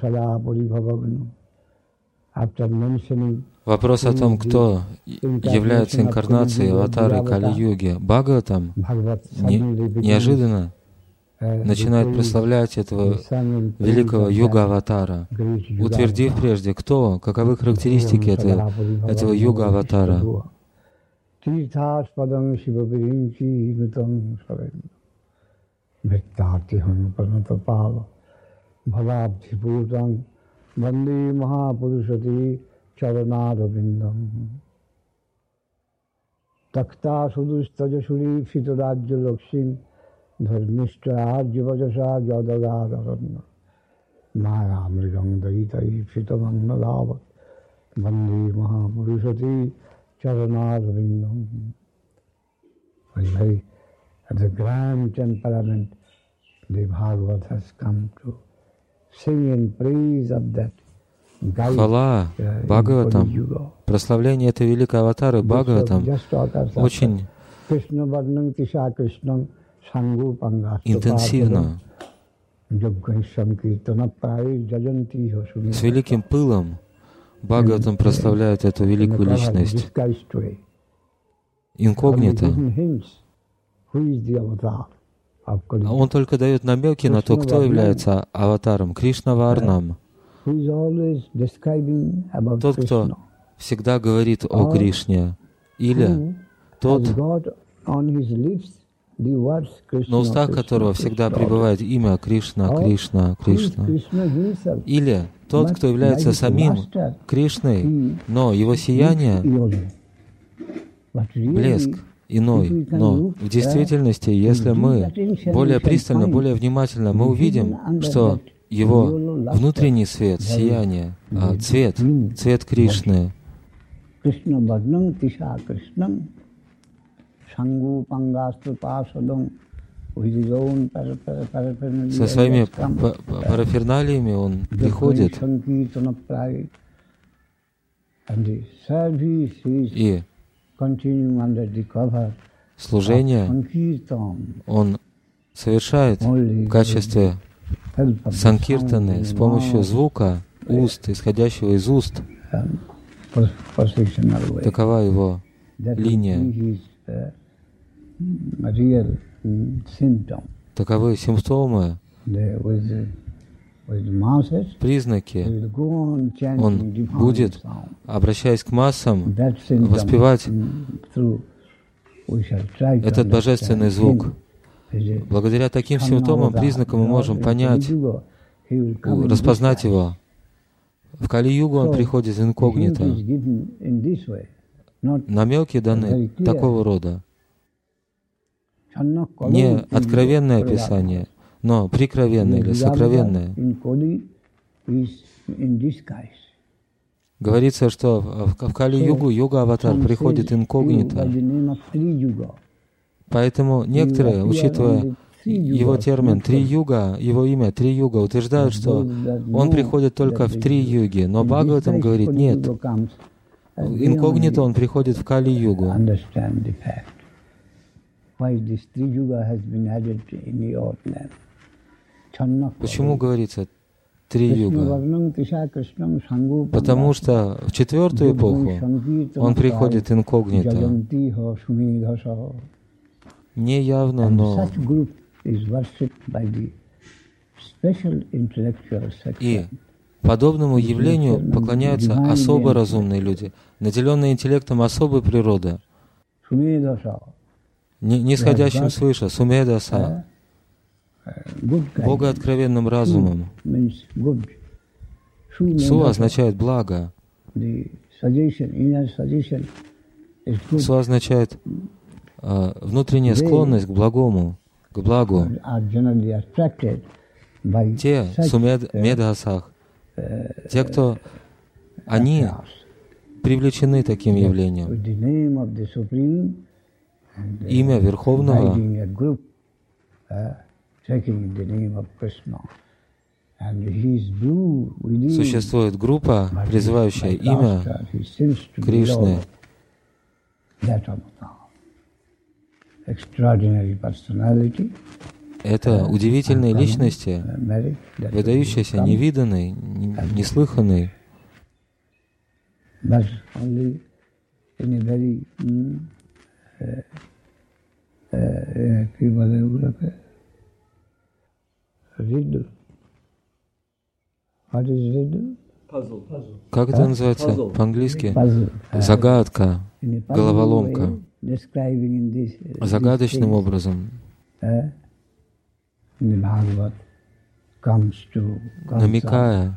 Вопрос о том, кто является инкарнацией аватары Кали-юги. Бхагаватам неожиданно начинает прославлять этого великого юга-аватара, утвердив прежде, кто, каковы характеристики этого юга-аватара. Takta sudustajasuri fitorajya lakshim dharmishtra jivajasa jadagadarana maya mridam daitai fitamannadavat vande mahapurushati charanarvindam. At the grand temperament, the Bhagavad has come to sing in praise of that. Хвала Бхагаватам, прославление этой великой аватары Бхагаватам очень интенсивно, с великим пылом Бхагаватам прославляет эту великую личность. Инкогнито. Он только дает намеки на то, кто является аватаром, Кришна Варнам. Тот, кто всегда говорит о Кришне, или тот, на устах которого всегда пребывает имя Кришна, Кришна, Кришна, или тот, кто является самим Кришной, но его сияние, блеск иной. Но в действительности, если мы более пристально, более внимательно, мы увидим, что его внутренний свет, сияние, цвет Кришны, со своими параферналиями он приходит, и служение он совершает в качестве санкиртаны с помощью звука уст, исходящего из уст. Такова его линия. Таковы симптомы, признаки. Он будет, обращаясь к массам, воспевать этот божественный звук. Благодаря таким симптомам, признакам мы можем понять, распознать его. В Кали-югу он приходит инкогнито. Намеки даны такого рода. Не откровенное описание, но прикровенное или сокровенное. Говорится, что в Кали-югу юга-аватар приходит инкогнито. Поэтому некоторые, учитывая его термин «три-юга», его имя «три-юга», утверждают, что он приходит только в три юги. Но Бхагаватам говорит, нет, инкогнито он приходит в Кали-югу. Почему говорится три юга? Потому что в четвертую эпоху он приходит инкогнито. Не явно, но и подобному явлению поклоняются особо разумные люди, наделенные интеллектом особой природы, нисходящим свыше, сумедаса, богооткровенным разумом. Су означает благо. Су означает внутренняя склонность к благому, к благу. Те, сумедасах, те, кто, они привлечены таким явлением. Имя Верховного существует группа, призывающая имя Кришны. это удивительные личности, выдающиеся, невиданные, неслыханные. Как это называется по-английски? Загадка, головоломка. Загадочным образом, намекая,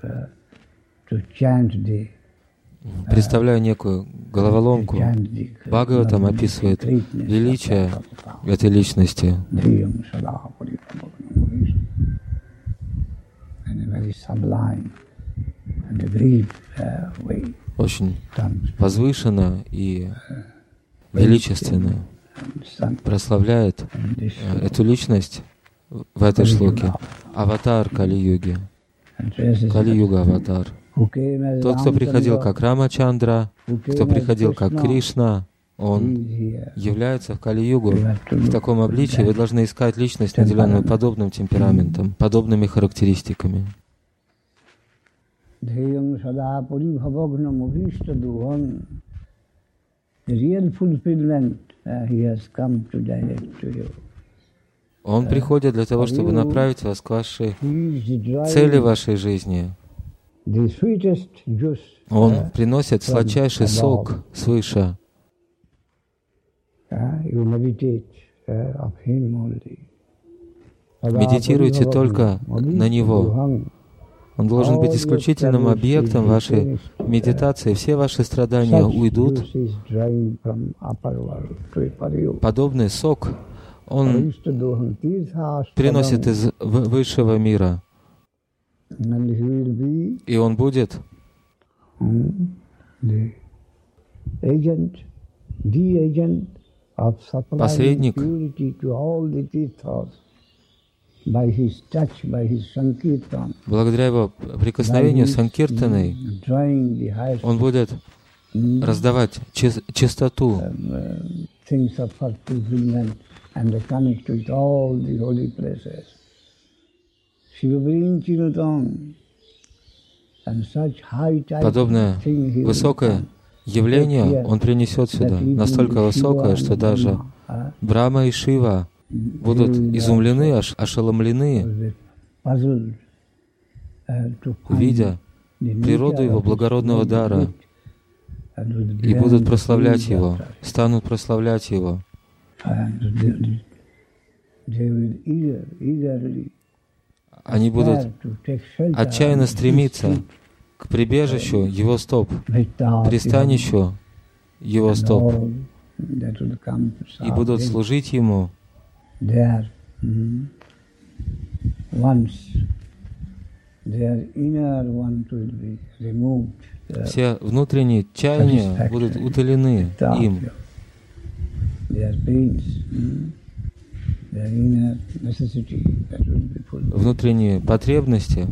представляя некую головоломку, Бхагаватам описывает величие этой личности. Очень возвышенно и величественно прославляет эту личность в этой шлоке. Аватар Кали-юги. Кали-юга аватар. Тот, кто приходил как Рамачандра, кто приходил как Кришна, он является в Кали-югу в таком обличии. Вы должны искать личность, наделенную подобным темпераментом, подобными характеристиками. Он приходит для того, чтобы направить вас к вашей цели вашей жизни. Он приносит сладчайший сок свыше. Медитируйте только на Него. Он должен быть исключительным объектом вашей медитации. Все ваши страдания уйдут. Подобный сок он приносит из высшего мира. И он будет посредник благодаря его прикосновению санкиртаной. Он будет раздавать чистоту, подобное высокое явление он принесет сюда, настолько высокое, что даже Брахма и Шива будут изумлены, ошеломлены, видя природу его благородного дара, и будут прославлять его, станут прославлять его. Они будут отчаянно стремиться к прибежищу его стоп, пристанищу его стоп, и будут служить ему. Все внутренние чаяния будут утолены им. Внутренние потребности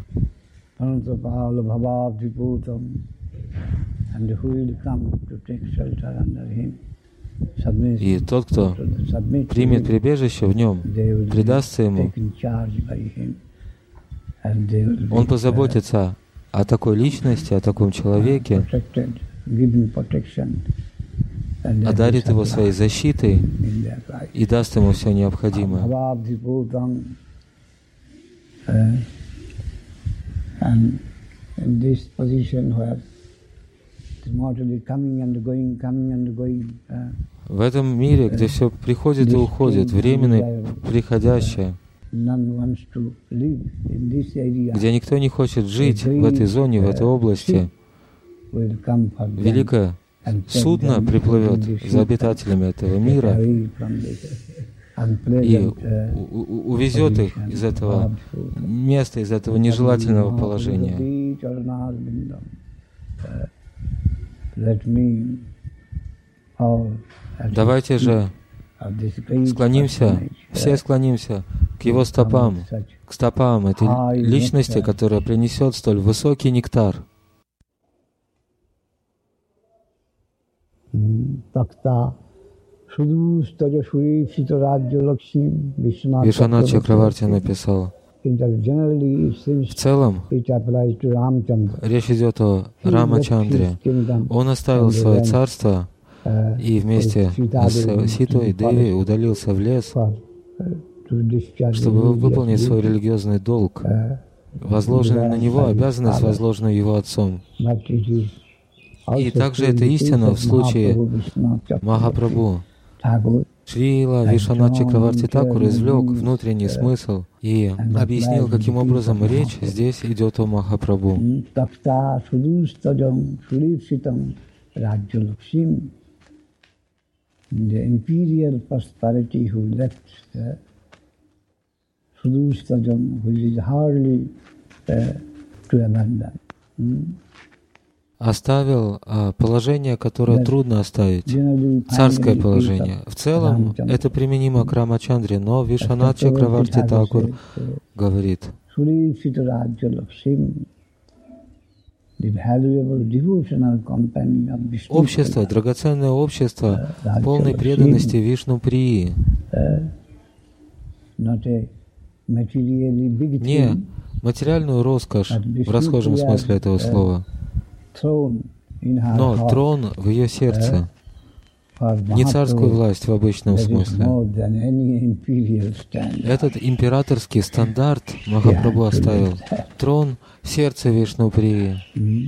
и тот, кто примет прибежище в нем, предастся ему, он позаботится о такой личности, о таком человеке, одарит его своей защитой и даст ему все необходимое. В этом мире, где все приходит и уходит, временное, приходящее, где никто не хочет жить в этой зоне, в этой области, великое судно приплывет за обитателями этого мира и увезет их из этого места, из этого нежелательного положения. Давайте же склонимся, все склонимся к его стопам, к стопам этой личности, которая принесет столь высокий нектар. Вишванат Чакраварти написал: в целом, речь идет о Рамачандре. Он оставил свое царство и вместе с Ситой Деви удалился в лес, чтобы выполнить свой религиозный долг, возложенный на него, обязанность, возложенную его отцом. И также это истина в случае Махапрабху. Шрила Вишванат Чакраварти Такур извлек внутренний смысл и объяснил, каким образом речь здесь идет о Махапрабху. Оставил положение, которое трудно оставить, царское положение. В целом, это применимо к Рамачандре, но Вишванат Чакраварти Такур говорит: общество, драгоценное общество полной преданности Вишну-прии, не материальную роскошь в расхожем смысле этого слова, но трон в ее сердце, не царскую власть в обычном смысле. Этот императорский стандарт Махапрабху оставил. Трон в сердце Вишну-прии.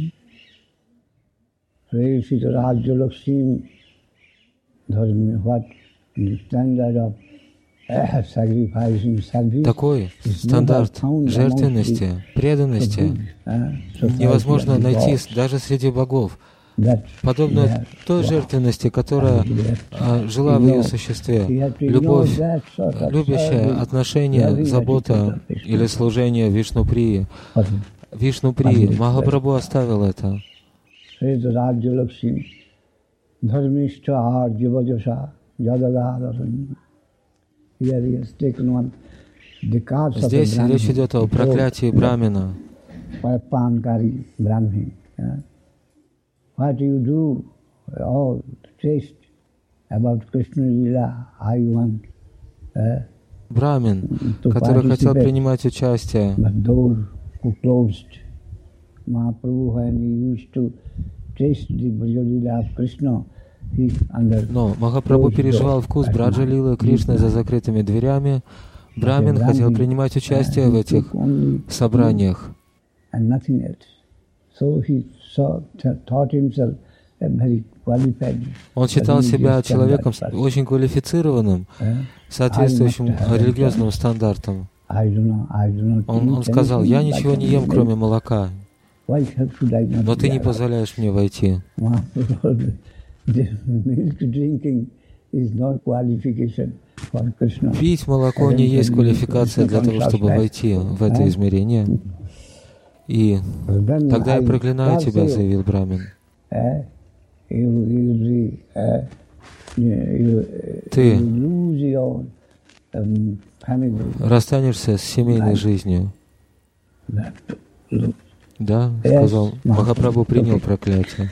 Такой стандарт жертвенности, преданности невозможно найти даже среди богов, подобно той жертвенности, которая жила в ее существе. Любовь, любящее отношение, забота или служение Вишну-прии. Вишну-прии. Махапрабху оставил это. Здесь речь идет о проклятии Брамина. Брамин, который хотел принимать участие, но Махапрабху переживал вкус Браджа-лилы Кришны за закрытыми дверями. Брамин хотел принимать участие в этих собраниях. Он считал себя человеком очень квалифицированным, соответствующим религиозным стандартам. Он сказал: «Я ничего не ем, кроме молока, но ты не позволяешь мне войти». Пить молоко не есть квалификация для того, чтобы войти в это измерение. И тогда я проклинаю тебя, заявил Брамин. Ты расстанешься с семейной жизнью. Да, сказал. Махапрабху принял проклятие.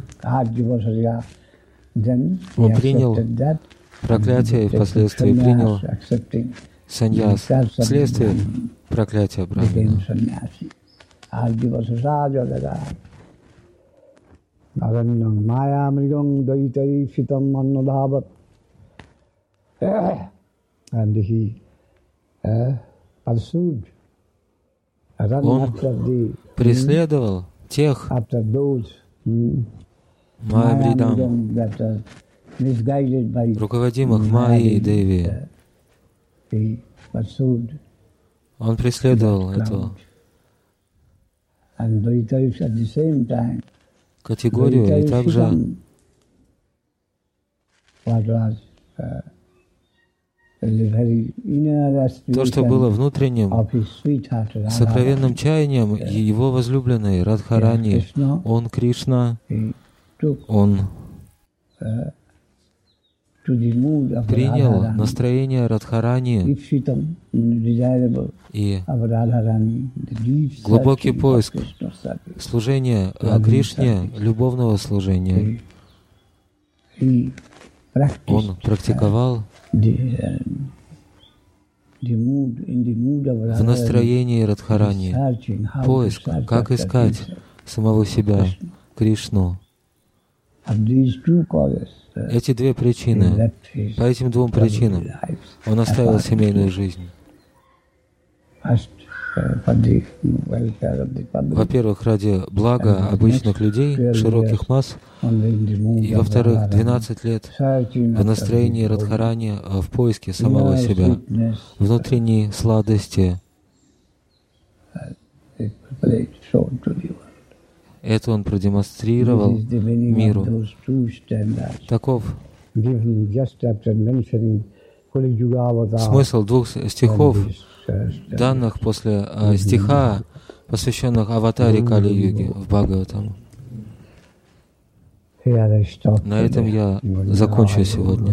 Он принял проклятие и впоследствии принял саньяс, вследствие проклятия Брамина. And he pursued. Он преследовал тех Майявридам, руководимых Майей Деви. Он преследовал эту категорию, и также то, что было внутренним, сокровенным чаянием его возлюбленной Радхарани. Он Кришна, он принял настроение Радхарани и глубокий поиск служения Кришне, любовного служения. он практиковал в настроении Радхарани поиск, как искать самого себя, Кришну. Эти две причины, по этим двум причинам он оставил семейную жизнь. Во-первых, ради блага обычных людей, широких масс, и во-вторых, 12 лет в настроении Радхарани в поиске самого себя, внутренней сладости. Это он продемонстрировал миру. Таков смысл двух стихов, данных после стиха, посвященных аватаре Кали-юги в Бхагаватам. На этом я закончу сегодня.